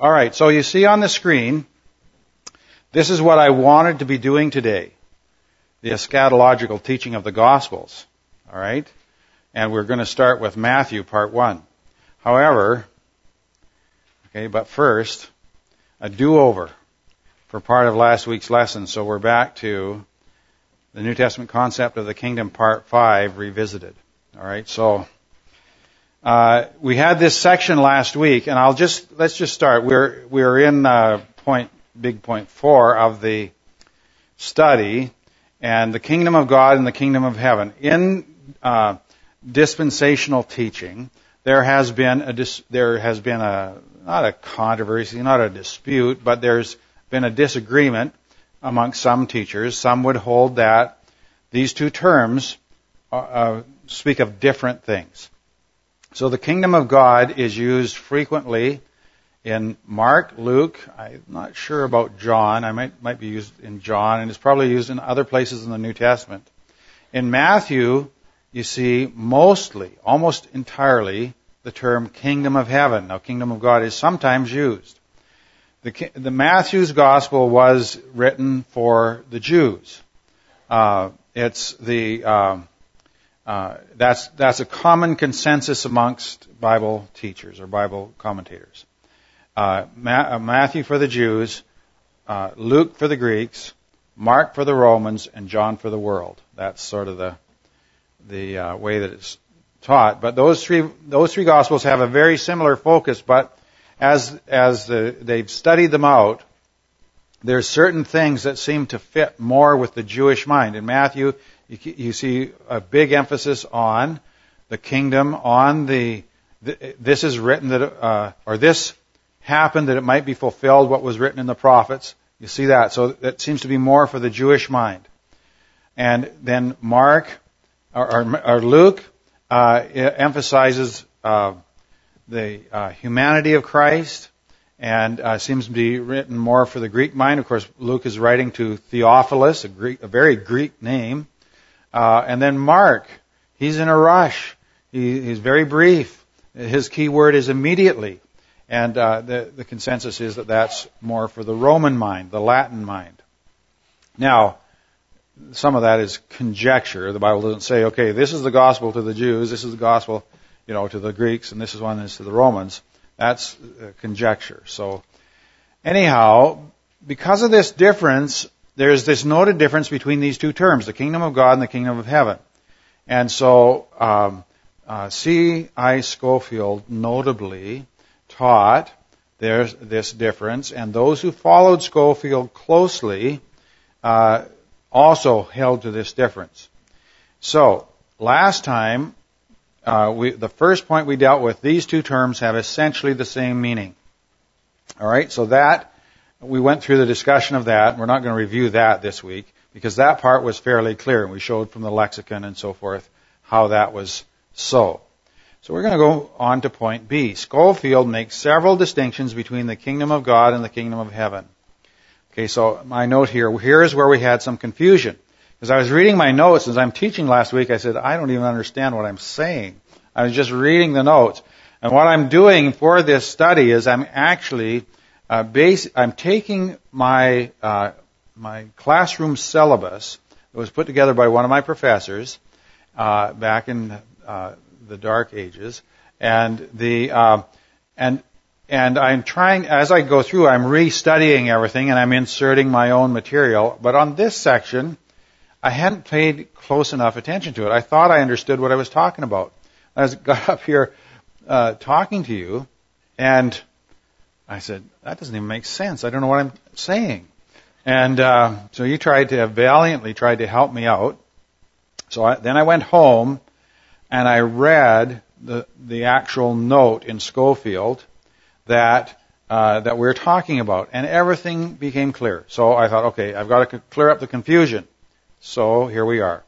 All right, so you see on the screen, this is what I wanted to be doing today, the eschatological teaching of the Gospels. All right? And we're going to start with Matthew, part 1. However, but first, a do-over for part of last week's lesson. So we're back to the New Testament concept of the kingdom, part 5, revisited. All right, so we had this section last week, and let's just start. We're in big point 4 of the study, and the kingdom of God and the kingdom of heaven. In dispensational teaching, there has been not a controversy, not a dispute, but there's been a disagreement amongst some teachers. Some would hold that these two terms speak of different things. So the kingdom of God is used frequently in Mark, Luke. I'm not sure about John. I might be used in John, and it's probably used in other places in the New Testament. In Matthew, you see mostly, almost entirely, the term kingdom of heaven. Now, kingdom of God is sometimes used. The Matthew's gospel was written for the Jews. That's a common consensus amongst Bible teachers or Bible commentators. Matthew for the Jews, Luke for the Greeks, Mark for the Romans, and John for the world. That's sort of the way that it's taught. But those three gospels have a very similar focus. But as they've studied them out, there's certain things that seem to fit more with the Jewish mind. In Matthew, you see a big emphasis on the kingdom, on this is written that, or this happened that it might be fulfilled what was written in the prophets. You see that. So that seems to be more for the Jewish mind. And then Mark, or Luke, emphasizes the humanity of Christ, and seems to be written more for the Greek mind. Of course, Luke is writing to Theophilus, a very Greek name. And then Mark, he's in a rush. He's very brief. His key word is immediately. And the consensus is that that's more for the Roman mind, the Latin mind. Now, some of that is conjecture. The Bible doesn't say, okay, this is the gospel to the Jews, this is the gospel, to the Greeks, and this is one that's to the Romans. That's conjecture. So, anyhow, because of this difference, there's this noted difference between these two terms, the kingdom of God and the kingdom of heaven. And so, C.I. Scofield notably taught there's this difference, and those who followed Scofield closely also held to this difference. So, last time, the first point we dealt with, these two terms have essentially the same meaning. All right, so that, we went through the discussion of that. We're not going to review that this week, because that part was fairly clear, and we showed from the lexicon and so forth how that was so. So we're going to go on to point B. Scofield makes several distinctions between the kingdom of God and the kingdom of heaven. Okay, so my note here is where we had some confusion. As I was reading my notes, as I'm teaching last week, I said, I don't even understand what I'm saying. I was just reading the notes. And what I'm doing for this study is I'm actually, I'm taking my classroom syllabus that was put together by one of my professors, back in, the Dark Ages, and I'm trying, as I go through, I'm restudying everything, and I'm inserting my own material. But on this section, I hadn't paid close enough attention to it. I thought I understood what I was talking about. I got up here talking to you, and I said, that doesn't even make sense. I don't know what I'm saying. And so you valiantly tried to help me out. So then I went home, and I read the actual note in Scofield that we're talking about, and everything became clear. So I thought, okay, I've got to clear up the confusion. So here we are.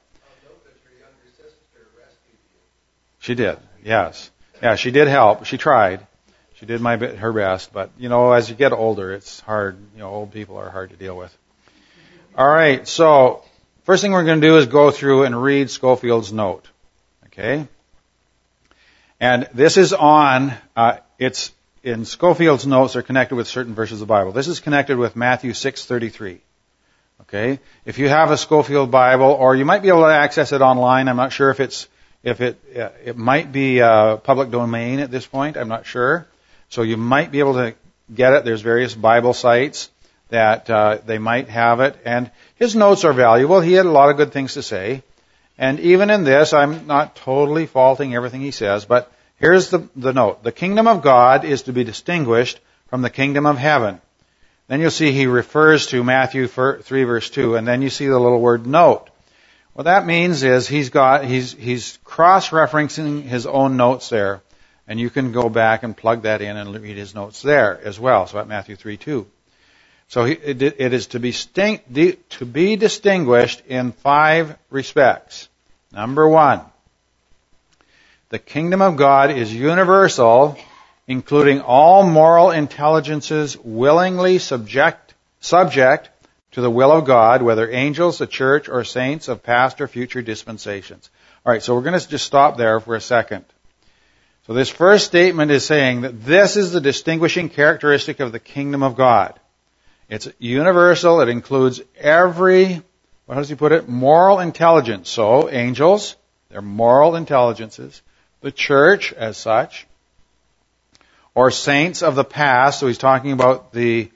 She did, yes. Yeah, she did help. She tried. She did her best. But, as you get older, it's hard. Old people are hard to deal with. All right, so first thing we're going to do is go through and read Scofield's note. Okay? And this is on, it's in Scofield's notes are connected with certain verses of the Bible. This is connected with Matthew 6:33. Okay? If you have a Scofield Bible, or you might be able to access it online. I'm not sure if it might be public domain at this point. I'm not sure. So you might be able to get it. There's various Bible sites that they might have it. And his notes are valuable. He had a lot of good things to say. And even in this, I'm not totally faulting everything he says, but here's the note. The kingdom of God is to be distinguished from the kingdom of heaven. Then you'll see he refers to Matthew 3 verse 2, and then you see the little word note. What that means is he's cross-referencing his own notes there, and you can go back and plug that in and read his notes there as well. So at Matthew 3:2. So it is to be distinguished in 5 respects. Number 1, the kingdom of God is universal, including all moral intelligences willingly subject to the will of God, whether angels, the church, or saints of past or future dispensations. All right, so we're going to just stop there for a second. So this first statement is saying that this is the distinguishing characteristic of the kingdom of God. It's universal. It includes every, what does he put it? Moral intelligence. So angels, they're moral intelligences. The church as such, or saints of the past. So he's talking about the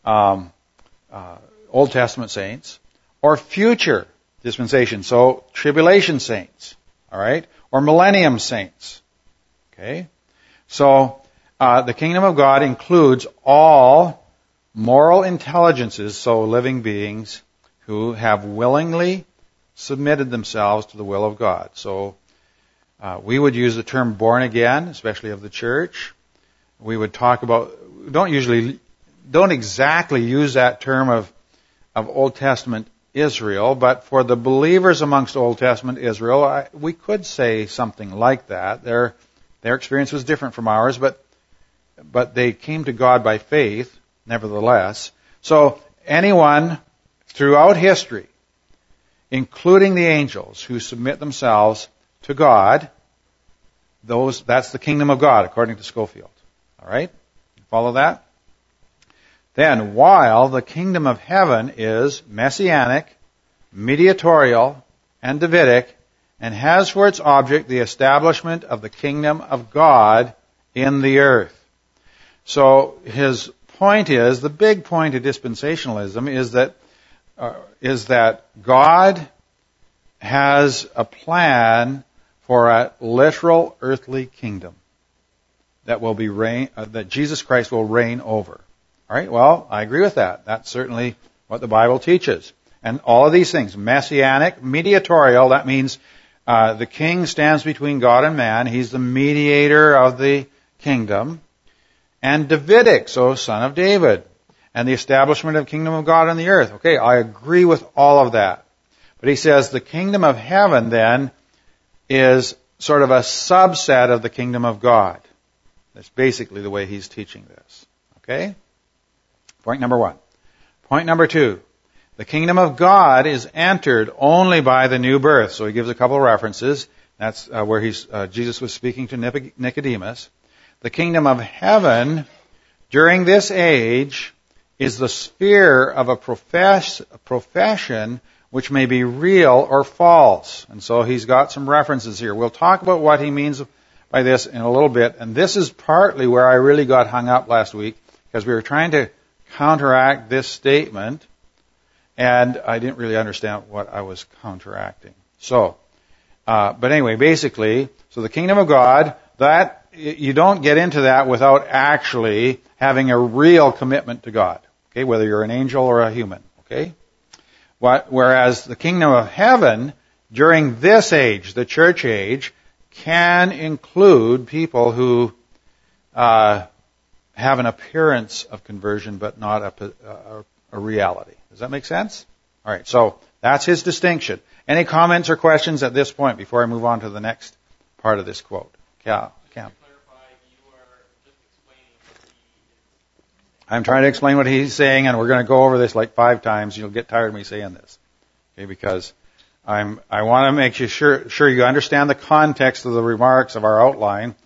Old Testament saints, or future dispensation. So tribulation saints, all right, or millennium saints. Okay, so the kingdom of God includes all moral intelligences, so living beings who have willingly submitted themselves to the will of God. So we would use the term born again, especially of the church. We would talk about, don't exactly use that term of Old Testament Israel, but for the believers amongst Old Testament Israel, we could say something like that. Their experience was different from ours, but they came to God by faith, nevertheless. So anyone throughout history, including the angels who submit themselves to God, that's the kingdom of God, according to Scofield. All right? Follow that? Then, while the kingdom of heaven is messianic, mediatorial, and Davidic, and has for its object the establishment of the kingdom of God in the earth. So his point is, the big point of dispensationalism is that God has a plan for a literal earthly kingdom that Jesus Christ will reign over. All right, well, I agree with that. That's certainly what the Bible teaches. And all of these things, messianic, mediatorial, that means the king stands between God and man. He's the mediator of the kingdom. And Davidic, so son of David. And the establishment of the kingdom of God on the earth. Okay, I agree with all of that. But he says the kingdom of heaven then is sort of a subset of the kingdom of God. That's basically the way he's teaching this. Okay? Point number 1. Point number 2. The kingdom of God is entered only by the new birth. So he gives a couple of references. That's where Jesus was speaking to Nicodemus. The kingdom of heaven during this age is the sphere of a profession which may be real or false. And so he's got some references here. We'll talk about what he means by this in a little bit. And this is partly where I really got hung up last week, because we were trying to counteract this statement, and I didn't really understand what I was counteracting. So, but anyway, basically, so the kingdom of God, that you don't get into that without actually having a real commitment to God. Okay, whether you're an angel or a human. Okay, whereas the kingdom of heaven during this age, the church age, can include people who have an appearance of conversion, but not a reality. Does that make sense? All right, so that's his distinction. Any comments or questions at this point before I move on to the next part of this quote? Cam. I'm trying to explain what he's saying, and we're going to go over this like 5 times. You'll get tired of me saying this, okay? Because I want to make you sure you understand the context of the remarks of our outline,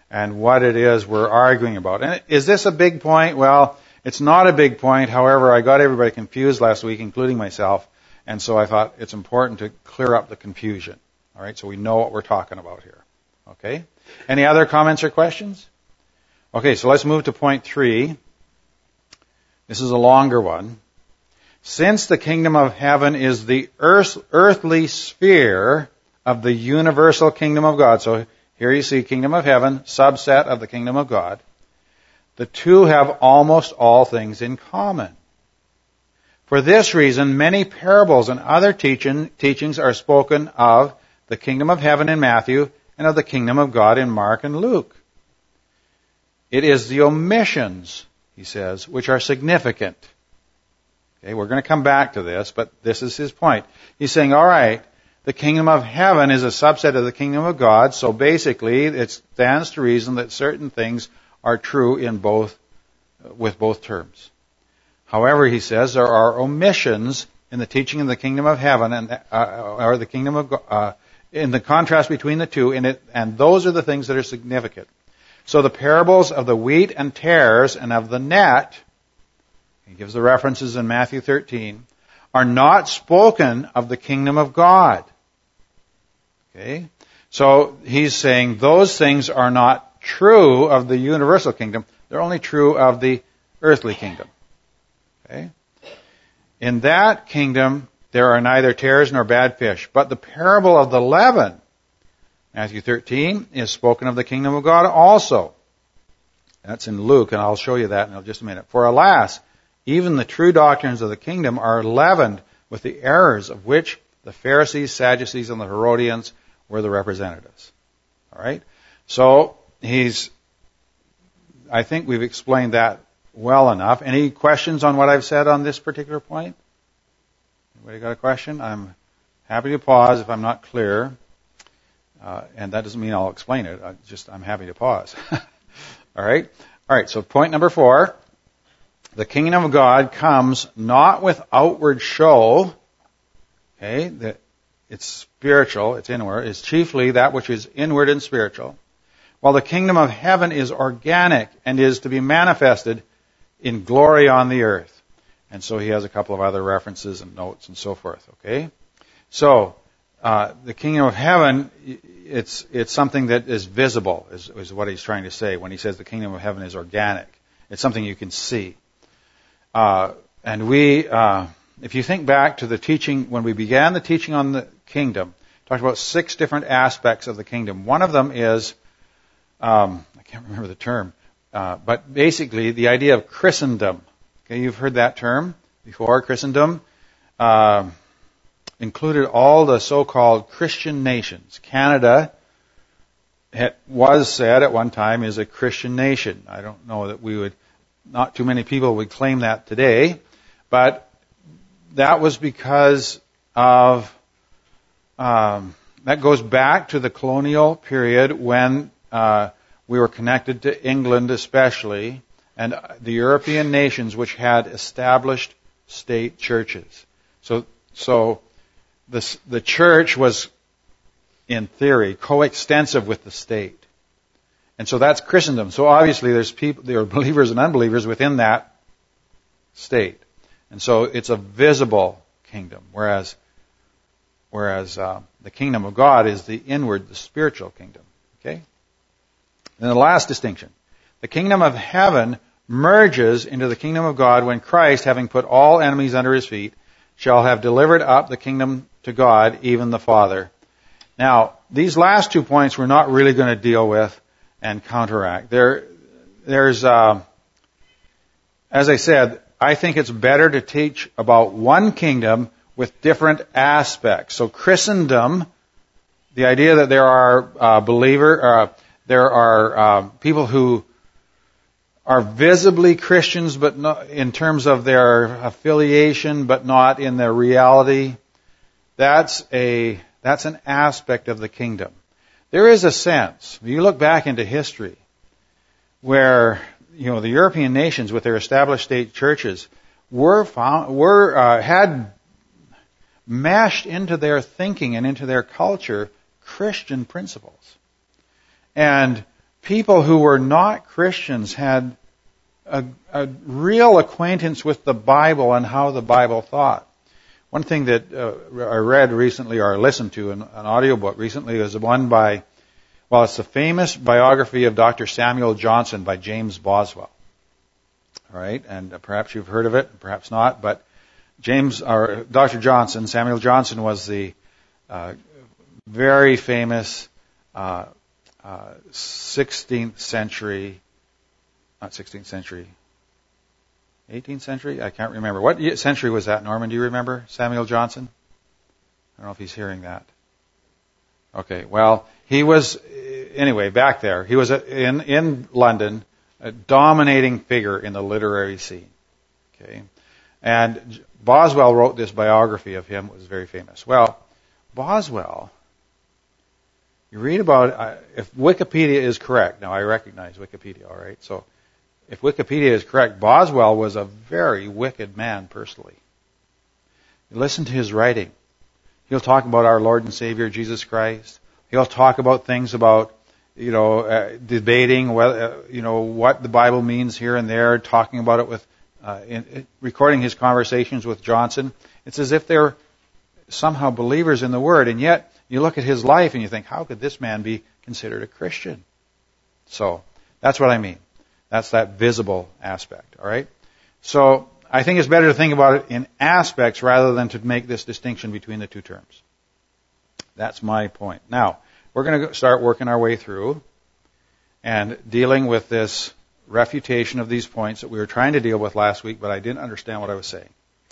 and what it is we're arguing about. And is this a big point? Well, it's not a big point. However, I got everybody confused last week, including myself, and so I thought it's important to clear up the confusion. All right, so we know what we're talking about here. Okay? Any other comments or questions? Okay, so let's move to point 3. This is a longer one. Since the kingdom of heaven is the earthly sphere of the universal kingdom of God, so here you see kingdom of heaven, subset of the kingdom of God, the two have almost all things in common. For this reason, many parables and other teachings are spoken of the kingdom of heaven in Matthew and of the kingdom of God in Mark and Luke. It is the omissions, he says, which are significant. Okay, we're going to come back to this, but this is his point. He's saying, all right, the kingdom of heaven is a subset of the kingdom of God, so basically it stands to reason that certain things are true in both, with both terms. However, he says there are omissions in the teaching of the kingdom of heaven and or the kingdom of God, in the contrast between the two, and those are the things that are significant. So the parables of the wheat and tares and of the net, he gives the references in Matthew 13, are not spoken of the kingdom of God. Okay? So he's saying those things are not true of the universal kingdom. They're only true of the earthly kingdom. Okay? In that kingdom, there are neither tares nor bad fish. But the parable of the leaven, Matthew 13, is spoken of the kingdom of God also. That's in Luke, and I'll show you that in just a minute. For alas, even the true doctrines of the kingdom are leavened with the errors of which the Pharisees, Sadducees, and the Herodians were the representatives. All right? So, I think we've explained that well enough. Any questions on what I've said on this particular point? Anybody got a question? I'm happy to pause if I'm not clear. And that doesn't mean I'll explain it. I'm happy to pause. All right? All right, so point number 4. The kingdom of God comes not with outward show. Okay? It's spiritual, it's inward. It's chiefly that which is inward and spiritual. While the kingdom of heaven is organic and is to be manifested in glory on the earth. And so he has a couple of other references and notes and so forth. Okay? So, the kingdom of heaven, it's something that is visible, is what he's trying to say when he says the kingdom of heaven is organic. It's something you can see. And if you think back to the teaching, when we began the teaching on the kingdom, talked about 6 different aspects of the kingdom. One of them is, I can't remember the term, but basically the idea of Christendom. Okay, you've heard that term before, Christendom. Included all the so-called Christian nations. Canada was said at one time is a Christian nation. I don't know that not too many people would claim that today, but that was because of, that goes back to the colonial period when we were connected to England especially, and the European nations which had established state churches. So the church was, in theory, coextensive with the state. And so that's Christendom. So obviously there are believers and unbelievers within that state. And so it's a visible kingdom, whereas the kingdom of God is the inward, the spiritual kingdom. Okay? And the last distinction. The kingdom of heaven merges into the kingdom of God when Christ, having put all enemies under his feet, shall have delivered up the kingdom to God, even the Father. Now, these last 2 points we're not really going to deal with and counteract. There's, as I said, I think it's better to teach about one kingdom with different aspects. So Christendom, the idea that there are there are people who are visibly Christians, but not in terms of their affiliation, but not in their reality. That's an aspect of the kingdom. There is a sense, if you look back into history, where the European nations with their established state churches had mashed into their thinking and into their culture Christian principles. And people who were not Christians had a real acquaintance with the Bible and how the Bible thought. One thing that I read recently, or listened to an audiobook recently, is one by, well, it's the famous biography of Dr. Samuel Johnson by James Boswell. All right, and perhaps you've heard of it, perhaps not, but Dr. Johnson, Samuel Johnson, was the very famous 16th century, not 16th century, 18th century? I can't remember. What century was that, Norman? Do you remember Samuel Johnson? I don't know if he's hearing that. Okay, well, he was, anyway, back there. He was in London, a dominating figure in the literary scene. Okay, and Boswell wrote this biography of him. It was very famous. Well, Boswell, you read about, if Wikipedia is correct, now I recognize Wikipedia, all right, so if Wikipedia is correct, Boswell was a very wicked man personally. Listen to his writing. He'll talk about our Lord and Savior Jesus Christ. He'll talk about things about, debating whether, what the Bible means here and there, talking about it with, recording his conversations with Johnson. It's as if they're somehow believers in the Word, and yet you look at his life and you think, how could this man be considered a Christian? So, that's what I mean. That's that visible aspect, all right? So, I think it's better to think about it in aspects rather than to make this distinction between the two terms. That's my point. Now, we're going to start working our way through and dealing with this refutation of these points that we were trying to deal with last week, but I didn't understand what I was saying.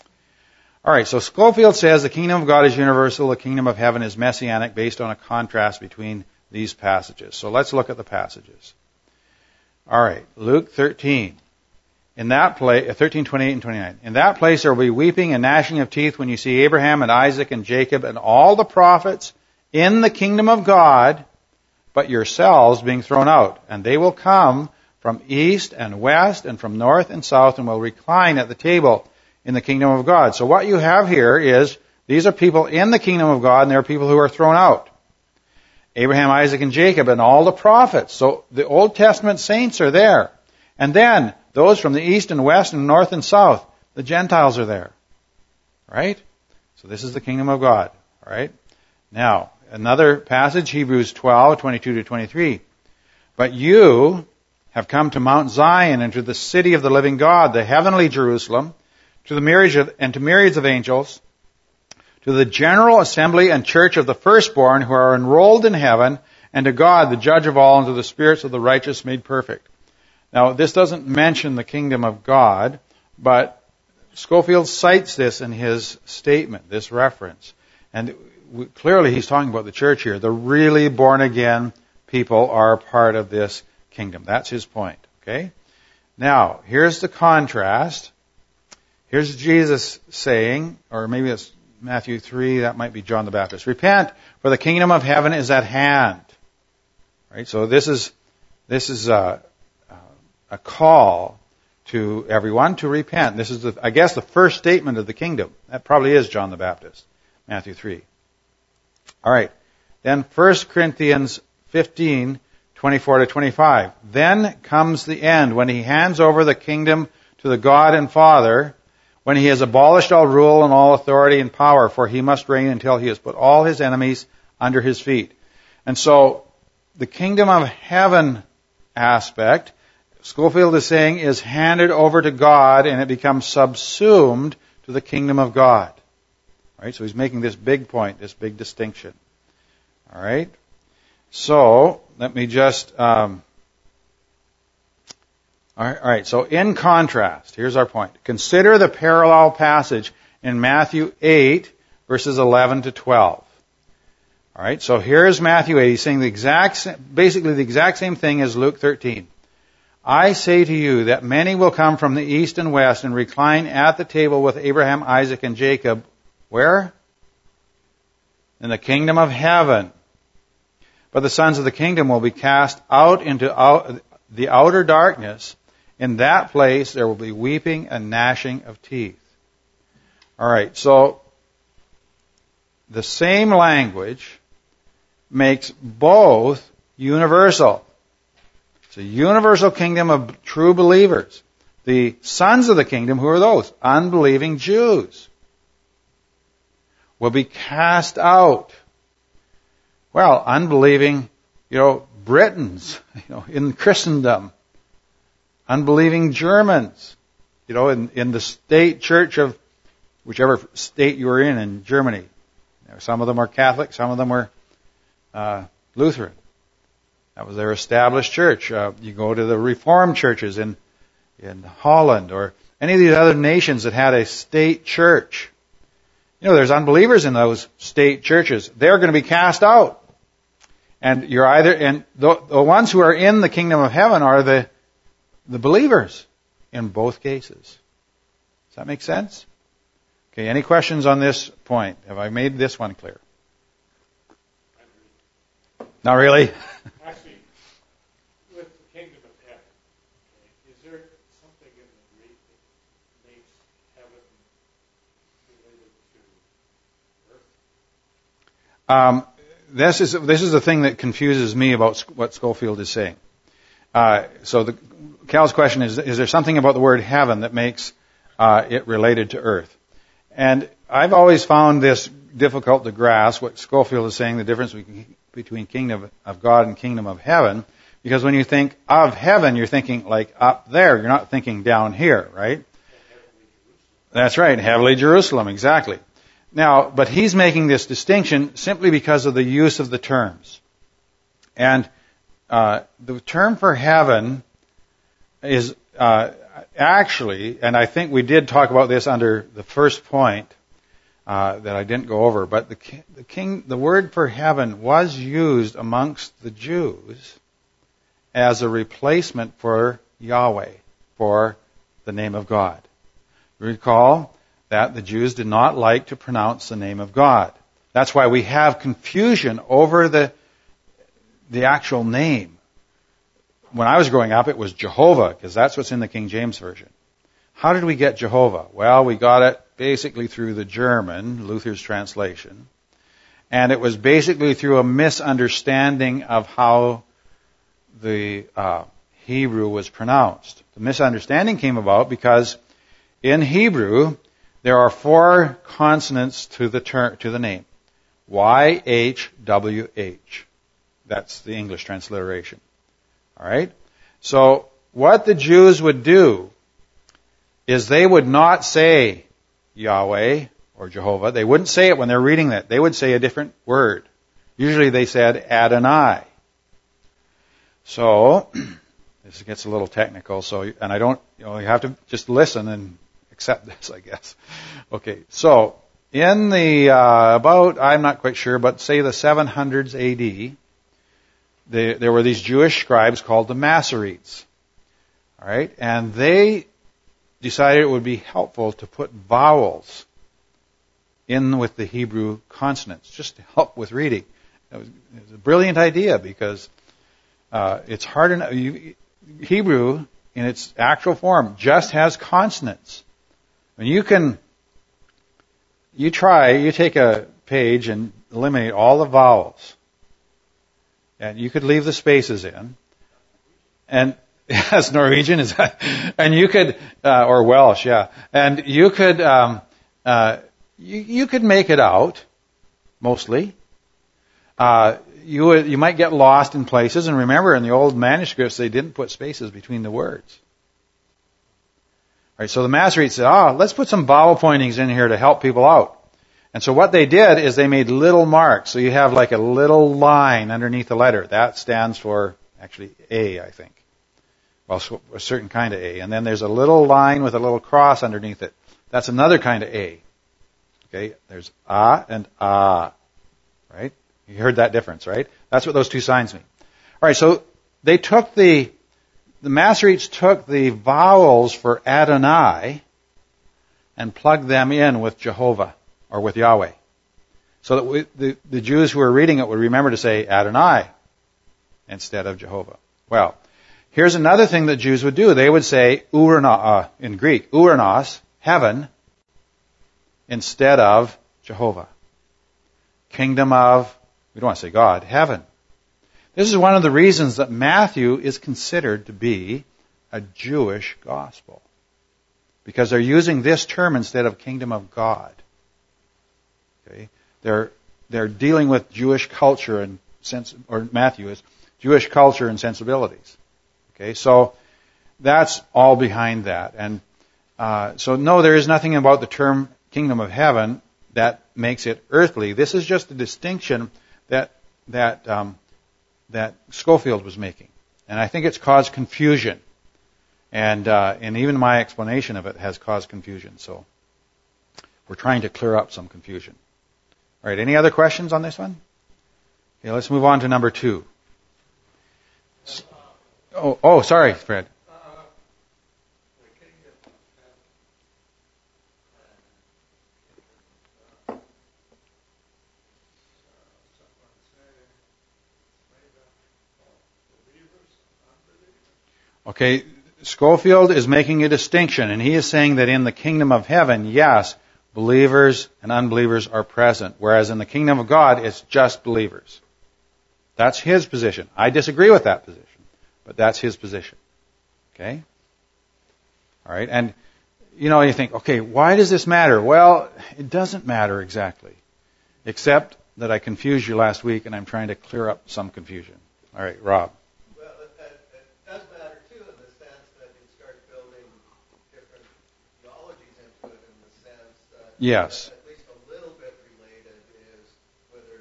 All right, so Scofield says the kingdom of God is universal, the kingdom of heaven is messianic, based on a contrast between these passages. So let's look at the passages. All right, Luke 13. In that place, 13, 28, and 29. In that place there will be weeping and gnashing of teeth when you see Abraham and Isaac and Jacob and all the prophets in the kingdom of God, but yourselves being thrown out. And they will come from east and west and from north and south and will recline at the table in the kingdom of God. So what you have here is, these are people in the kingdom of God and there are people who are thrown out. Abraham, Isaac, and Jacob, and all the prophets. So the Old Testament saints are there. And then those from the east and west and north and south, the Gentiles are there. Right? So this is the kingdom of God. All right? Now, another passage, Hebrews 12, 22 to 23. But you have come to Mount Zion and to the city of the living God, the heavenly Jerusalem, to the myriads of angels, to the general assembly and church of the firstborn who are enrolled in heaven, and to God, the judge of all, and to the spirits of the righteous made perfect. Now, this doesn't mention the kingdom of God, but Scofield cites this in his statement, this reference. And clearly he's talking about the church here. The really born-again people are part of this kingdom. That's his point. Okay? Now, here's the contrast. Here's Jesus saying, or maybe it's Matthew 3, that might be John the Baptist. Repent, for the kingdom of heaven is at hand. Right? So this is a call to everyone to repent. This is, I guess, the first statement of the kingdom. That probably is John the Baptist, Matthew 3. All right. Then 1 Corinthians 15, 24 to 25. Then comes the end, when he hands over the kingdom to the God and Father, when he has abolished all rule and all authority and power, for he must reign until he has put all his enemies under his feet. And so, the kingdom of heaven aspect, Scofield is saying, is handed over to God and it becomes subsumed to the kingdom of God. All right, so he's making this big point, this big distinction. All right. So let me just. All right. So in contrast, here's our point. Consider the parallel passage in Matthew 8, verses 11 to 12. All right. So here's Matthew 8. He's saying basically the exact same thing as Luke 13. I say to you that many will come from the east and west and recline at the table with Abraham, Isaac, and Jacob. Where? In the kingdom of heaven. But the sons of the kingdom will be cast out into the outer darkness. In that place there will be weeping and gnashing of teeth. All right, so the same language makes both universal. It's a universal kingdom of true believers. The sons of the kingdom, who are those? Unbelieving Jews. Will be cast out. Well, unbelieving, Britons, in Christendom. Unbelieving Germans, in the state church of whichever state you were in Germany. Some of them are Catholic, some of them were Lutheran. That was their established church. You go to the Reformed churches in Holland or any of these other nations that had a state church. There's unbelievers in those state churches. They're going to be cast out. And the ones who are in the kingdom of heaven are the believers in both cases. Does that make sense? Okay, any questions on this point? Have I made this one clear? Not really? Actually, with the kingdom of heaven, is there something in the Greek that makes heaven related to earth? This is the thing that confuses me about what Schofield is saying. Cal's question is there something about the word heaven that makes it related to earth? And I've always found this difficult to grasp, what Schofield is saying, the difference between kingdom of God and kingdom of heaven, because when you think of heaven, you're thinking like up there. You're not thinking down here, right? That's right, heavenly Jerusalem, exactly. Now, but he's making this distinction simply because of the use of the terms. And the term for heaven is actually, and I think we did talk about this under the first point that I didn't go over, but the word for heaven was used amongst the Jews as a replacement for Yahweh, for the name of God. Recall that the Jews did not like to pronounce the name of God. That's why we have confusion over the actual name. When I was growing up, it was Jehovah, because that's what's in the King James Version. How did we get Jehovah? Well, we got it basically through the German, Luther's translation. And it was basically through a misunderstanding of how the Hebrew was pronounced. The misunderstanding came about because in Hebrew, there are 4 consonants to the name. Y-H-W-H. That's the English transliteration. All right? So what the Jews would do is they would not say Yahweh or Jehovah. They wouldn't say it when they're reading that. They would say a different word. Usually they said Adonai. So this gets a little technical. And I don't, you have to just listen and accept this, I guess. Okay. So in the I'm not quite sure, but say the 700s A.D., there were these Jewish scribes called the Masoretes. All right? And they decided it would be helpful to put vowels in with the Hebrew consonants, just to help with reading. It was a brilliant idea because it's hard enough. Hebrew, in its actual form, just has consonants. I mean, you take a page and eliminate all the vowels. And you could leave the spaces in. And, yes, Norwegian is that. And you could, or Welsh, yeah. And you could, you could make it out, mostly. You might get lost in places. And remember, in the old manuscripts, they didn't put spaces between the words. All right, so the Masoretes said, let's put some vowel pointings in here to help people out. And so what they did is they made little marks. So you have like a little line underneath the letter. That stands for, actually, A, I think. Well, a certain kind of A. And then there's a little line with a little cross underneath it. That's another kind of A. Okay, there's A and A. Right? You heard that difference, right? That's what those two signs mean. All right, so they took the Masoretes took the vowels for Adonai and plugged them in with Jehovah. Or with Yahweh. So that the Jews who were reading it would remember to say Adonai instead of Jehovah. Well, here's another thing that Jews would do. They would say in Greek, Uranos, heaven, instead of Jehovah. Kingdom of, we don't want to say God, heaven. This is one of the reasons that Matthew is considered to be a Jewish gospel. Because they're using this term instead of kingdom of God. Okay? They're dealing with Jewish culture and Matthew is Jewish culture and sensibilities. Okay, so that's all behind that. And so no, there is nothing about the term kingdom of heaven that makes it earthly. This is just a distinction that Scofield was making, and I think it's caused confusion. And even my explanation of it has caused confusion. So we're trying to clear up some confusion. All right, any other questions on this one? Okay, let's move on to number 2. Oh, sorry, Fred. Okay, Scofield is making a distinction, and he is saying that in the kingdom of heaven, yes, believers and unbelievers are present, whereas in the kingdom of God, it's just believers. That's his position. I disagree with that position, but that's his position. Okay? All right, and you think, okay, why does this matter? Well, it doesn't matter exactly, except that I confused you last week, and I'm trying to clear up some confusion. All right, Rob. Yes. At least a little bit related is whether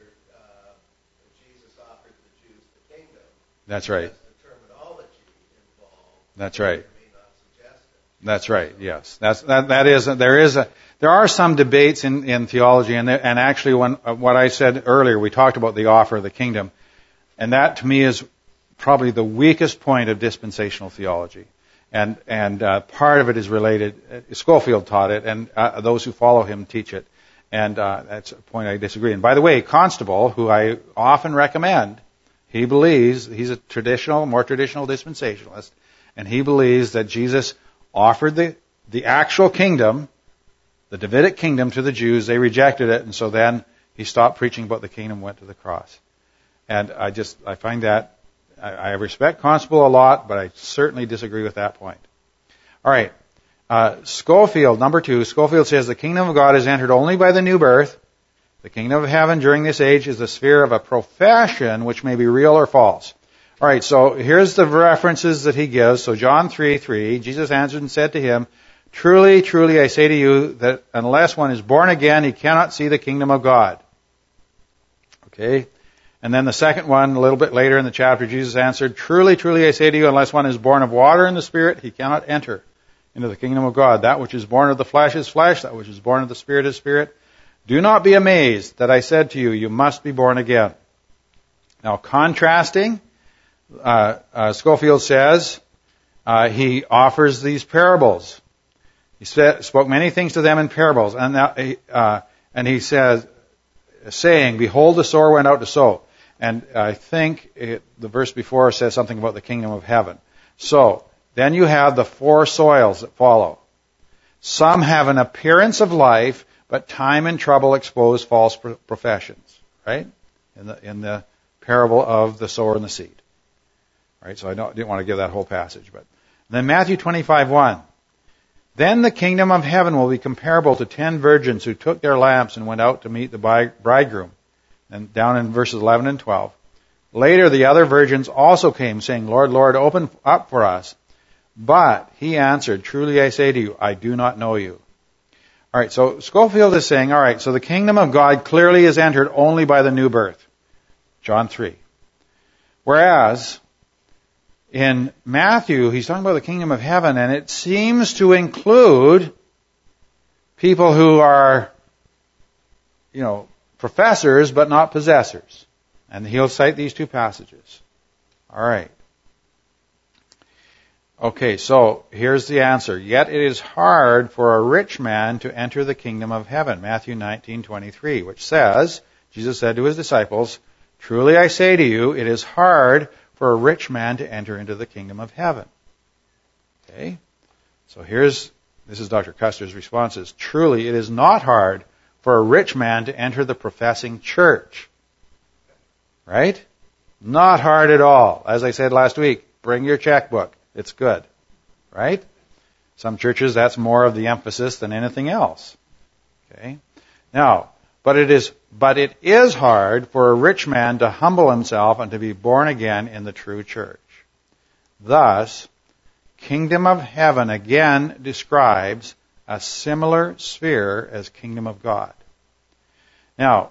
Jesus offered the Jews the kingdom. That's right. The terminology involved. That's right. May not suggest it. That's right. Yes. There are some debates in theology, and actually, what I said earlier, we talked about the offer of the kingdom, and that to me is probably the weakest point of dispensational theology. And part of it is related. Scofield taught it, and those who follow him teach it. And that's a point I disagree. And by the way, Constable, who I often recommend, he believes he's a more traditional dispensationalist, and he believes that Jesus offered the actual kingdom, the Davidic kingdom, to the Jews. They rejected it, and so then he stopped preaching about the kingdom, went to the cross. And I find that. I respect Constable a lot, but I certainly disagree with that point. All right. Scofield, number 2, Scofield says the kingdom of God is entered only by the new birth. The kingdom of heaven during this age is the sphere of a profession which may be real or false. All right, so here's the references that he gives. So John 3:3, Jesus answered and said to him, "Truly, truly, I say to you that unless one is born again, he cannot see the kingdom of God." Okay. And then the second one, a little bit later in the chapter, Jesus answered, "Truly, truly, I say to you, unless one is born of water and the Spirit, he cannot enter into the kingdom of God. That which is born of the flesh is flesh, that which is born of the Spirit is spirit. Do not be amazed that I said to you, you must be born again." Now, contrasting, Scofield says, he offers these parables. He spoke many things to them in parables. And he says, saying, "Behold, the sower went out to sow." And I think the verse before says something about the kingdom of heaven. So, then you have the 4 soils that follow. Some have an appearance of life, but time and trouble expose false professions. Right? In the parable of the sower and the seed. Right? So I didn't want to give that whole passage. But then Matthew 25:1. Then the kingdom of heaven will be comparable to 10 virgins who took their lamps and went out to meet the bridegroom. And down in verses 11 and 12. Later the other virgins also came, saying, "Lord, Lord, open up for us." But he answered, "Truly I say to you, I do not know you." All right, so Scofield is saying, all right, so the kingdom of God clearly is entered only by the new birth. John 3. Whereas in Matthew, he's talking about the kingdom of heaven, and it seems to include people who are, professors, but not possessors. And he'll cite these 2 passages. All right. Okay, so here's the answer. Yet it is hard for a rich man to enter the kingdom of heaven. Matthew 19:23, which says, Jesus said to his disciples, "Truly I say to you, it is hard for a rich man to enter into the kingdom of heaven." Okay? So this is Dr. Custer's responses. Truly, it is not hard for a rich man to enter the professing church. Right? Not hard at all. As I said last week, bring your checkbook. It's good. Right? Some churches, that's more of the emphasis than anything else. Okay? Now, but it is hard for a rich man to humble himself and to be born again in the true church. Thus, kingdom of heaven again describes a similar sphere as kingdom of God. Now,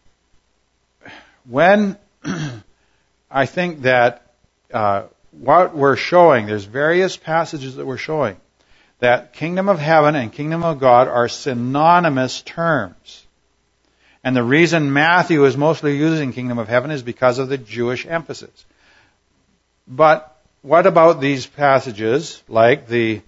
when I think that what we're showing, there's various passages that we're showing, that kingdom of heaven and kingdom of God are synonymous terms. And the reason Matthew is mostly using kingdom of heaven is because of the Jewish emphasis. But what about these passages like the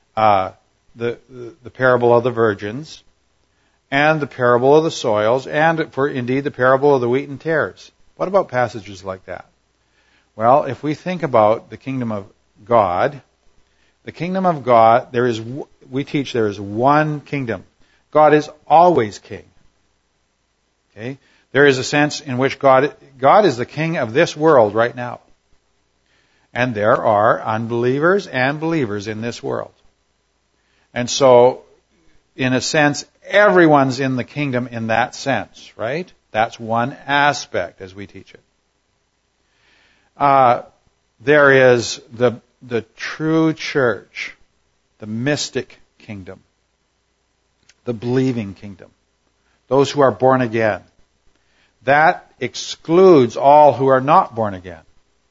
parable of the virgins and the parable of the soils and indeed the parable of the wheat and tares? What about passages like that? Well, if we think about the kingdom of God, we teach there is one kingdom. God is always king. Okay? There is a sense in which God is the king of this world right now. And there are unbelievers and believers in this world. And so, in a sense, everyone's in the kingdom in that sense, right? That's one aspect as we teach it. There is the true church, the mystic kingdom, the believing kingdom, those who are born again. That excludes all who are not born again.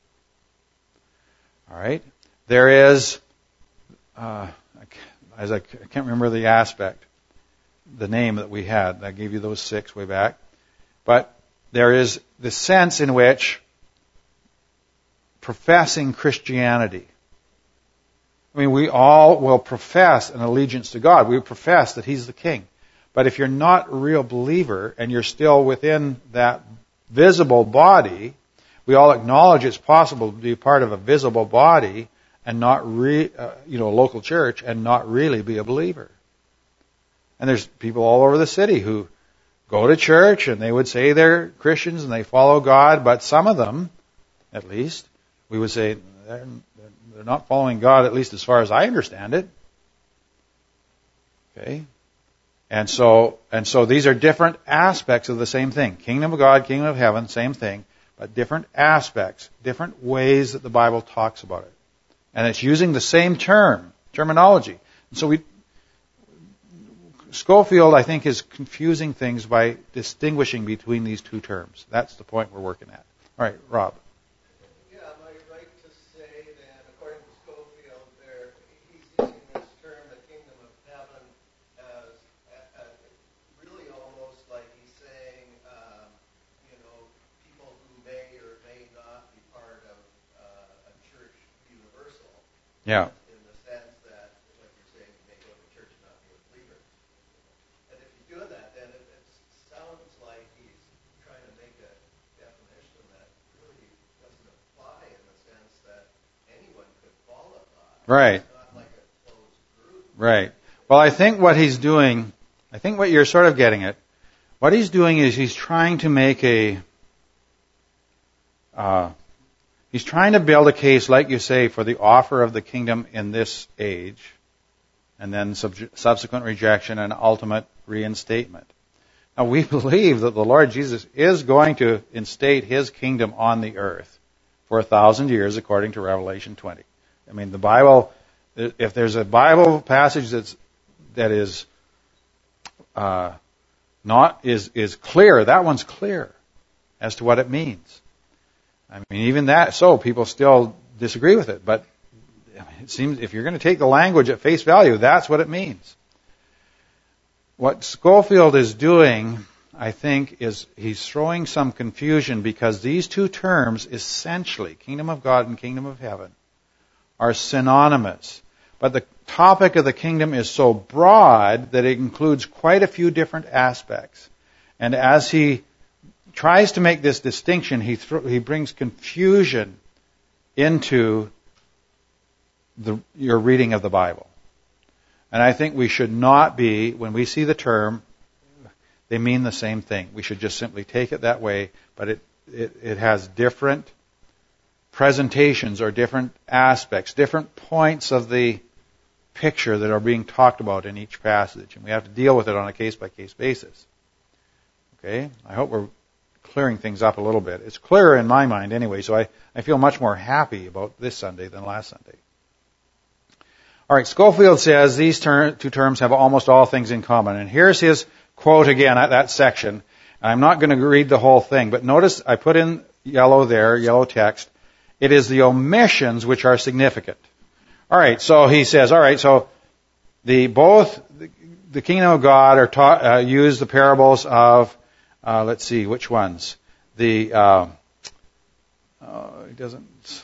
All right? There is, I can't remember the name that we had. I gave you those 6 way back. But there is the sense in which professing Christianity. I mean, we all will profess an allegiance to God. We profess that He's the King. But if you're not a real believer and you're still within that visible body, we all acknowledge it's possible to be part of a visible body and not a local church and not really be a believer. And there's people all over the city who go to church and they would say they're Christians and they follow God, but some of them, at least, we would say they're not following God, at least as far as I understand it. Okay? And so these are different aspects of the same thing. Kingdom of God, kingdom of heaven, same thing, but different aspects, different ways that the Bible talks about it. And it's using the same terminology. And so Schofield, I think, is confusing things by distinguishing between these two terms. That's the point we're working at. All right, Rob. Yeah, am I right to say that, according to Schofield, he's using this term, the kingdom of heaven, as really almost like he's saying, people who may or may not be part of a church universal. Yeah. In the sense that, like you're saying, you may go to church and not be a believer. And if he's doing that, then it sounds like he's trying to make a definition that really doesn't apply in the sense that anyone could qualify. Right. It's not like a closed group. Right. Well, I think what he's doing, I think what you're sort of getting at, what he's doing is he's trying to make he's trying to build a case, like you say, for the offer of the kingdom in this age, and then subsequent rejection and ultimate reinstatement. Now, we believe that the Lord Jesus is going to instate His kingdom on the earth for 1,000 years, according to Revelation 20. I mean, the Bible, if there's a Bible passage that is clear, that one's clear as to what it means. I mean, even that, so people still disagree with it, but it seems if you're going to take the language at face value, that's what it means. What Schofield is doing, I think, is he's throwing some confusion because these two terms, essentially, kingdom of God and kingdom of heaven, are synonymous. But the topic of the kingdom is so broad that it includes quite a few different aspects. And as he tries to make this distinction, he brings confusion into your reading of the Bible. And I think we should not be, when we see the term, they mean the same thing. We should just simply take it that way, but it has different presentations or different aspects, different points of the picture that are being talked about in each passage. And we have to deal with it on a case-by-case basis. Okay? I hope we're clearing things up a little bit. It's clearer in my mind anyway, so I feel much more happy about this Sunday than last Sunday. All right, Schofield says these two terms have almost all things in common. And here's his quote again at that section. I'm not going to read the whole thing, but notice I put in yellow there, yellow text. It is the omissions which are significant. All right, so he says, all right, so both the kingdom of God are taught, use the parables of, let's see, which ones? He doesn't.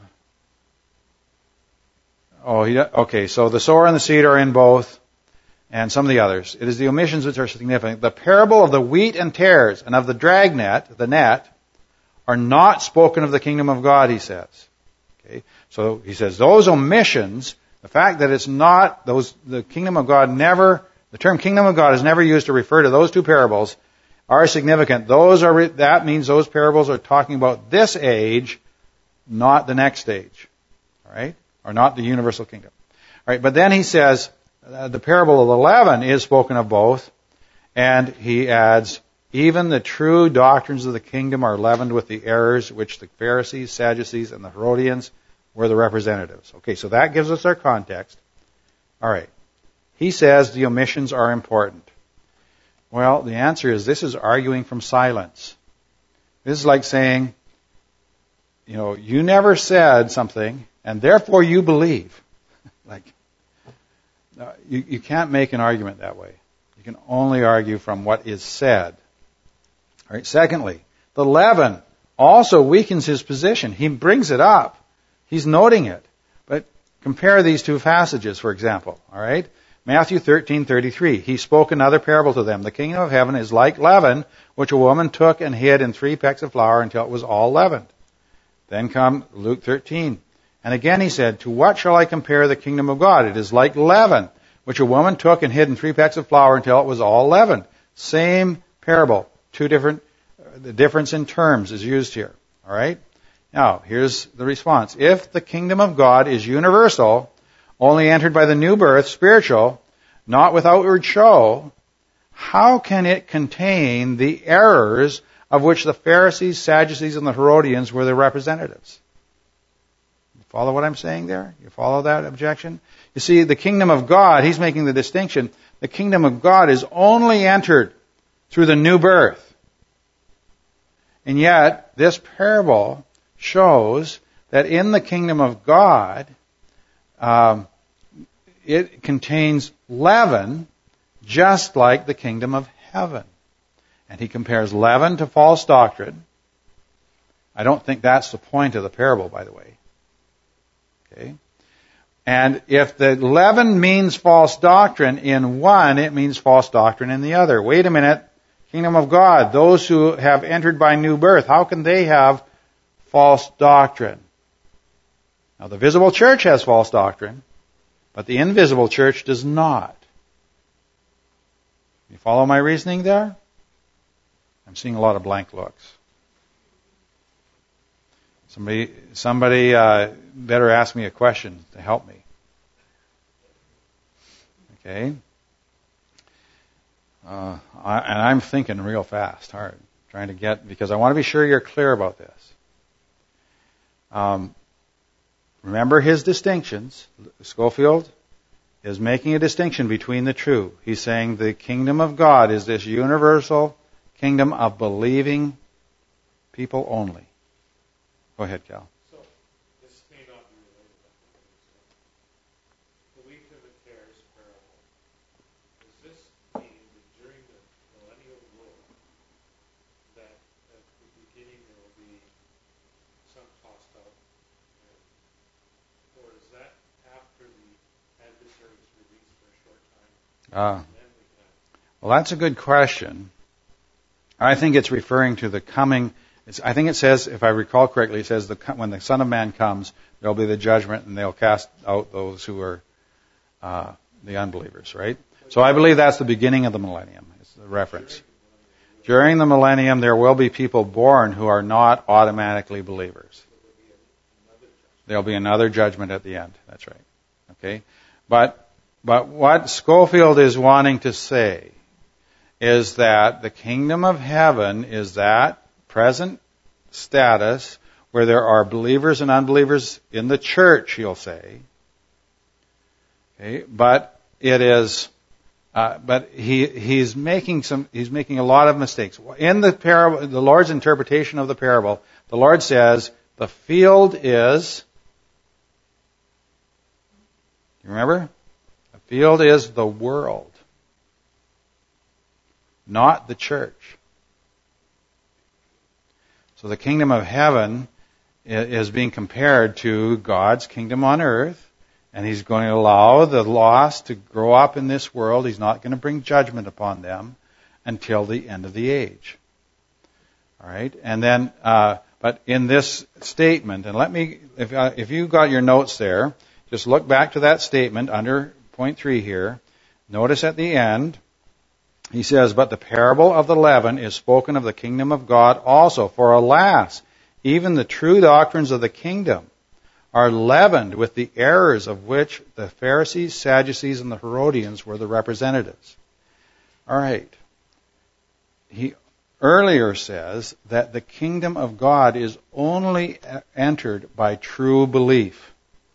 Okay, so the sower and the seed are in both, and some of the others. It is the omissions which are significant. The parable of the wheat and tares and of the dragnet, the net, are not spoken of the kingdom of God, he says. Okay, so he says those omissions, the fact that it's not the kingdom of God the term kingdom of God is never used to refer to those two parables, are significant. That means those parables are talking about this age, not the next age. All right? Or not the universal kingdom. All right, but then he says the parable of the leaven is spoken of both, and he adds, even the true doctrines of the kingdom are leavened with the errors which the Pharisees, Sadducees, and the Herodians were the representatives. Okay, so that gives us our context. All right. He says the omissions are important. Well, the answer is this is arguing from silence. This is like saying, you never said something, and therefore you believe. You can't make an argument that way. You can only argue from what is said. All right. Secondly, the leaven also weakens his position. He brings it up. He's noting it. But compare these two passages, for example. All right. Matthew 13:33. He spoke another parable to them. The kingdom of heaven is like leaven, which a woman took and hid in 3 pecks of flour until it was all leavened. Then come Luke 13. And again he said, to what shall I compare the kingdom of God? It is like leaven, which a woman took and hid in 3 pecks of flour until it was all leavened. Same parable. The difference in terms is used here. All right? Now, here's the response. If the kingdom of God is universal, only entered by the new birth, spiritual, not with outward show, how can it contain the errors of which the Pharisees, Sadducees, and the Herodians were the representatives? You follow what I'm saying there? You follow that objection? You see, the kingdom of God, he's making the distinction, the kingdom of God is only entered through the new birth. And yet, this parable shows that in the kingdom of God, it contains leaven just like the kingdom of heaven. And he compares leaven to false doctrine. I don't think that's the point of the parable, by the way. Okay? And if the leaven means false doctrine in one, it means false doctrine in the other. Wait a minute. Kingdom of God, those who have entered by new birth, how can they have false doctrine? Now, the visible church has false doctrine, but the invisible church does not. You follow my reasoning there? I'm seeing a lot of blank looks. Somebody better ask me a question to help me. Okay? And I'm thinking real fast, hard, because I want to be sure you're clear about this. Remember his distinctions. Schofield is making a distinction between the two. He's saying the kingdom of God is this universal kingdom of believing people only. Go ahead, Cal. So, this may not be related, but the wheat and the tares parable. Does this mean that during the millennial rule, that at the beginning there will be some tossed out, or is that after the adversary is released for a short time? Well, that's a good question. I think it's referring to the coming. I think it says, if I recall correctly, it says when the Son of Man comes, there will be the judgment, and they'll cast out those who are the unbelievers, right? So I believe that's the beginning of the millennium. It's the reference. During the millennium, there will be people born who are not automatically believers. There'll be another judgment at the end. That's right. Okay? But what Scofield is wanting to say is that the kingdom of heaven is that present status where there are believers and unbelievers in the church, he'll say. Okay? But it is, but he's making a lot of mistakes. In the parable, the Lord's interpretation of the parable, the Lord says, the field is, you remember? The field is the world, not the church. So the kingdom of heaven is being compared to God's kingdom on earth, and He's going to allow the lost to grow up in this world. He's not going to bring judgment upon them until the end of the age. All right, and then, but in this statement, and let me, if you got your notes there, just look back to that statement under point 3 here. Notice at the end, he says, but the parable of the leaven is spoken of the kingdom of God also. For alas, even the true doctrines of the kingdom are leavened with the errors of which the Pharisees, Sadducees, and the Herodians were the representatives. All right. He earlier says that the kingdom of God is only entered by true belief,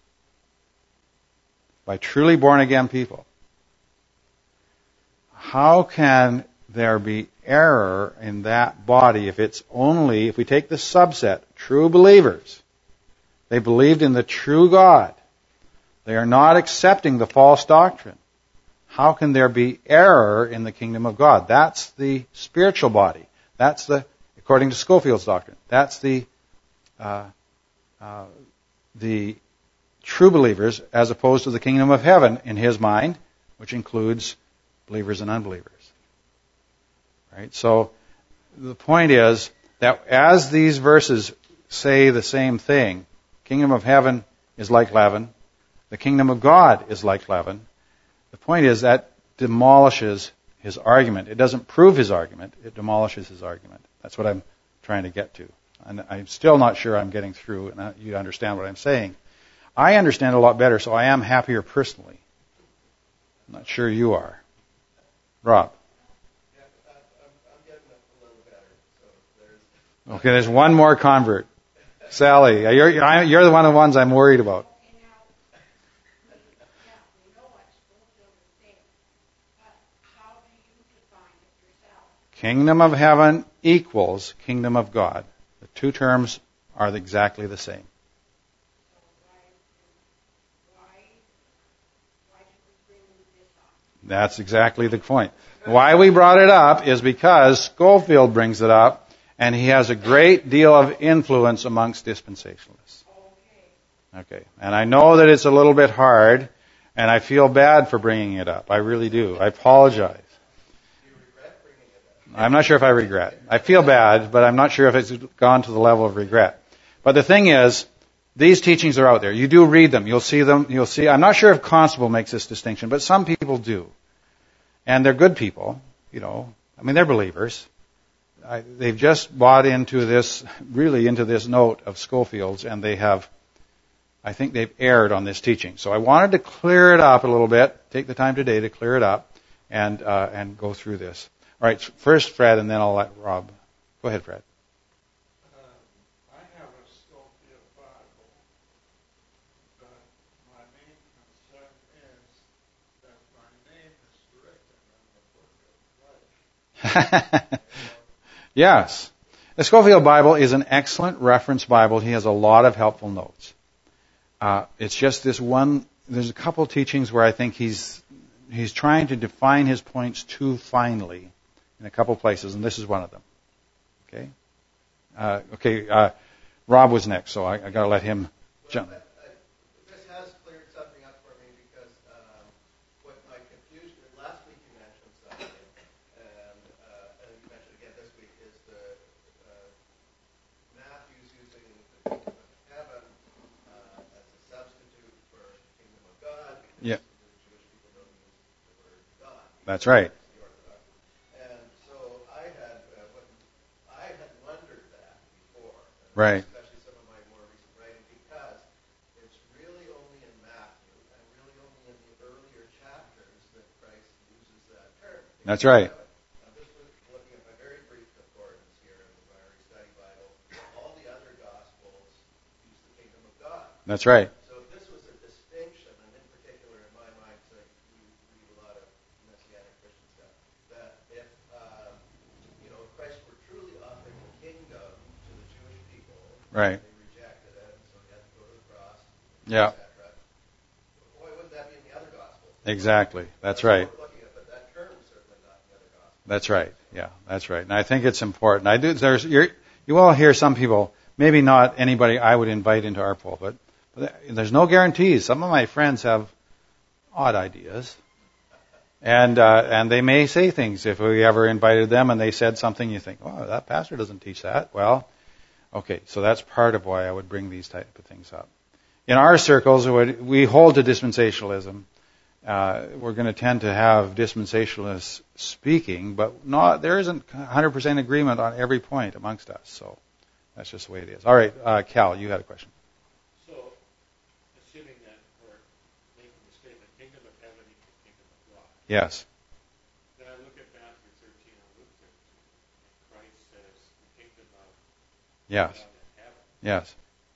by truly born again people. How can there be error in that body if we take the subset, true believers? They believed in the true God. They are not accepting the false doctrine. How can there be error in the kingdom of God? That's the spiritual body. That's according to Scofield's doctrine, that's the true believers as opposed to the kingdom of heaven in his mind, which includes believers and unbelievers. Right? So the point is that as these verses say the same thing, kingdom of heaven is like leaven, the kingdom of God is like leaven, the point is that demolishes his argument. It doesn't prove his argument, it demolishes his argument. That's what I'm trying to get to. And I'm still not sure I'm getting through and you understand what I'm saying. I understand a lot better, so I am happier personally. I'm not sure you are. Rob. Yeah, I'm getting a little better. So there's. Okay, there's one more convert. Sally, you're the one of the ones I'm worried about. Kingdom of heaven equals kingdom of God. The two terms are exactly the same. That's exactly the point. Why we brought it up is because Scofield brings it up, and he has a great deal of influence amongst dispensationalists. Okay. And I know that it's a little bit hard, and I feel bad for bringing it up. I really do. I apologize. I'm not sure if I regret. I feel bad, but I'm not sure if it's gone to the level of regret. But the thing is, these teachings are out there. You do read them. You'll see them. You'll see. I'm not sure if Constable makes this distinction, but some people do. And they're good people, you know. I mean, they're believers. They've just bought into this note of Scofield's, and I think they've erred on this teaching. So I wanted to clear it up a little bit, take the time today to clear it up, and go through this. All right, first Fred, and then I'll let Rob. Go ahead, Fred. I have a Scofield Bible, but my main concern is that my name is written in the book of life. Yes. The Scofield Bible is an excellent reference Bible. He has a lot of helpful notes. It's just this one, there's a couple teachings where I think he's trying to define his points too finely in a couple places, and this is one of them. Okay? Rob was next, so I got to let him jump. This has cleared something up for me because what my confusion, last week you mentioned something, and you mentioned again this week, is the Matthew's using the kingdom of heaven as a substitute for the kingdom of God. Yeah. The Jewish people don't use the word God. That's right. And so I had wondered that before. Right. Especially some of my more recent writing, because That's right. I'm just looking at my very brief concordance here in the Primary Study Bible. All the other Gospels use the kingdom of God. That's right. So this was a distinction, and in particular in my mind, because we read a lot of Messianic Christian stuff, that if Christ were truly offering the kingdom to the Jewish people, Right. they rejected it, so he had to go to the cross, Yeah. etc. Why wouldn't that be in the other Gospels? Exactly. That's right. What we're looking at, but that term is certainly not in the other Gospels. That's right. Yeah, that's right. And I think it's important. You will hear some people, maybe not anybody I would invite into our pulpit, but there's no guarantees. Some of my friends have odd ideas. And they may say things if we ever invited them and they said something you think, oh, that pastor doesn't teach that. Well, okay, so that's part of why I would bring these type of things up. In our circles, we hold to dispensationalism. We're going to tend to have dispensationalists speaking, but there isn't 100% agreement on every point amongst us. So that's just the way it is. All right, Cal, you had a question. So, assuming that we're making the statement, kingdom of heaven equals kingdom of God. Yes. Then I look at Matthew 13 and Luke 13, and Christ says the kingdom of Yes. God in heaven Yes.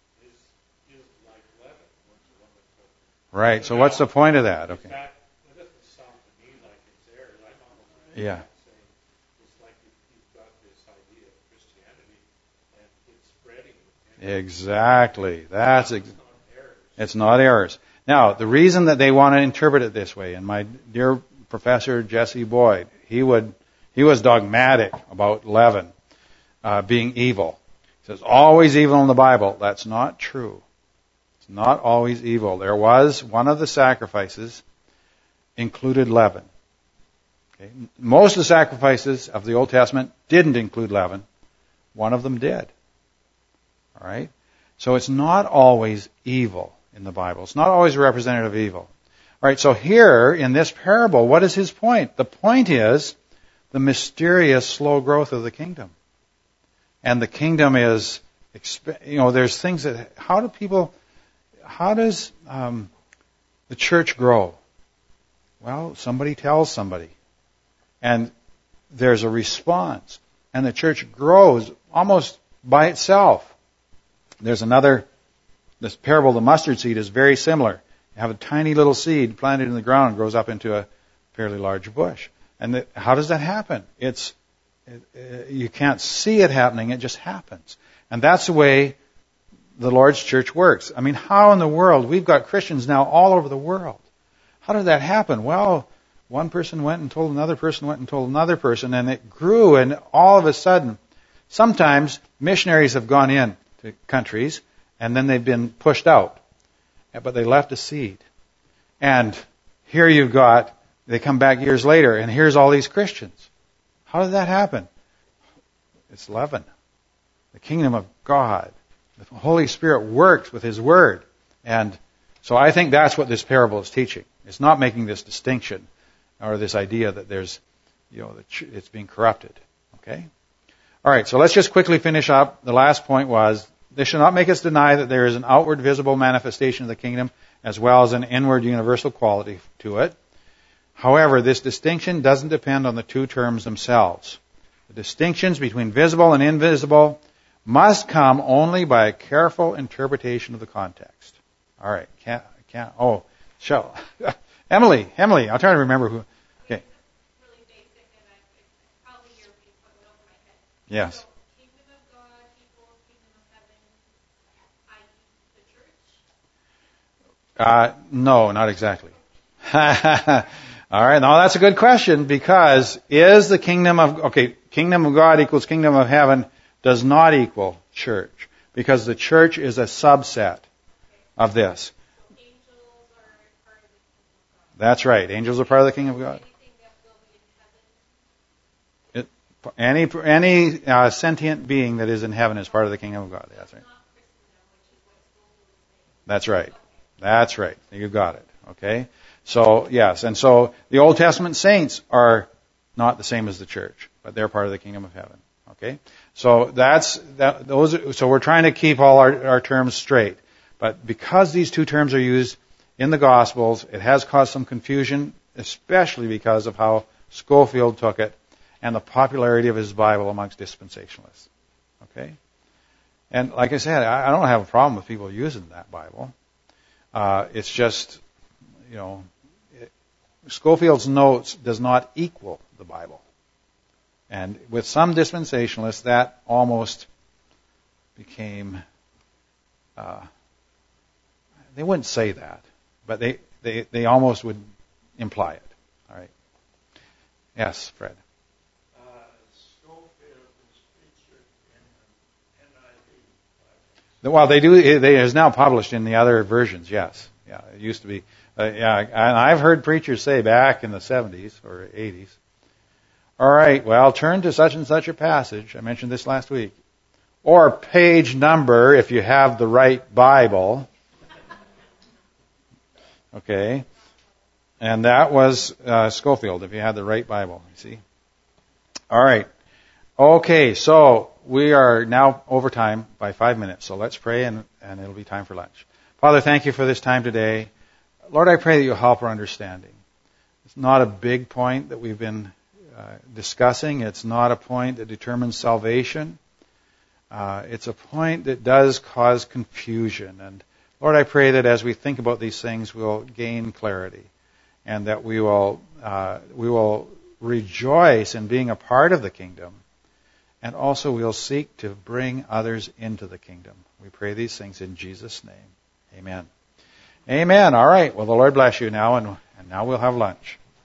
is like leaven, one to one with cooking. Right. So what's the point of that? Okay. That doesn't sound to me like it's there. I'm almost Yeah. saying it's like you've got this idea of Christianity and it's spreading. Exactly. It's not errors. It's not errors. Now, the reason that they want to interpret it this way, and my dear Professor Jesse Boyd, he was dogmatic about leaven being evil. He says, always evil in the Bible. That's not true. It's not always evil. There was one of the sacrifices included leaven. Okay? Most of the sacrifices of the Old Testament didn't include leaven. One of them did. All right? So it's not always evil in the Bible. It's not always representative of evil. All right, so here in this parable, what is his point? The point is the mysterious slow growth of the kingdom. And the kingdom is, there's things that, how does the church grow? Well, somebody tells somebody. And there's a response. And the church grows almost by itself. There's this parable of the mustard seed is very similar. You have a tiny little seed planted in the ground and grows up into a fairly large bush. And how does that happen? You can't see it happening, it just happens. And that's the way the Lord's church works. I mean, how in the world? We've got Christians now all over the world. How did that happen? Well, one person went and told another person, went and told another person, and it grew, and all of a sudden, sometimes missionaries have gone in to countries, and then they've been pushed out. But they left a seed. And here they come back years later, and here's all these Christians. How did that happen? It's leaven. The kingdom of God. The Holy Spirit works with His Word. And so I think that's what this parable is teaching. It's not making this distinction or this idea that there's, it's being corrupted. Okay? All right, so let's just quickly finish up. The last point was, this should not make us deny that there is an outward visible manifestation of the kingdom as well as an inward universal quality to it. However, this distinction doesn't depend on the two terms themselves. The distinctions between visible and invisible must come only by a careful interpretation of the context. All right, Emily, I'm trying to remember who. Okay. Really basic, and I could probably hear me put it over my head. Yes. So, kingdom of God equals kingdom of heaven, i.e. the church? No, not exactly. All right, now that's a good question, because is the kingdom of God equals kingdom of heaven does not equal church, because the church is a subset of this. So angels are part of the kingdom of God. That's right. Angels are part of the kingdom of God. Anything that will be in heaven? Any sentient being that is in heaven is part of the kingdom of God. That's right. Not Christendom, which is what Scoville is saying. That's right. That's right. You got it. Okay. So, yes. And so the Old Testament saints are not the same as the church, but they're part of the kingdom of heaven. Okay. So so we're trying to keep all our terms straight. But because these two terms are used in the Gospels, it has caused some confusion, especially because of how Schofield took it, and the popularity of his Bible amongst dispensationalists. Okay? And like I said, I don't have a problem with people using that Bible. It's just, Schofield's notes does not equal the Bible. And with some dispensationalists, that almost became, they wouldn't say that, but they almost would imply it. All right. Yes, Fred. Schofield is featured in NIV. Well, they do. It is now published in the other versions. Yes. Yeah. It used to be. Yeah. And I've heard preachers say back in the 70s or 80s. All right. Well, turn to such and such a passage. I mentioned this last week. Or page number if you have the right Bible. Okay. And that was Schofield, if you had the right Bible. You see? All right. Okay, so we are now over time by 5 minutes. So let's pray, and it'll be time for lunch. Father, thank you for this time today. Lord, I pray that you'll help our understanding. It's not a big point that we've been discussing. It's not a point that determines salvation. It's a point that does cause confusion. And Lord, I pray that as we think about these things, we'll gain clarity, and that we will rejoice in being a part of the kingdom, and also we'll seek to bring others into the kingdom. We pray these things in Jesus' name. Amen. Amen. All right. Well, the Lord bless you now, and now we'll have lunch.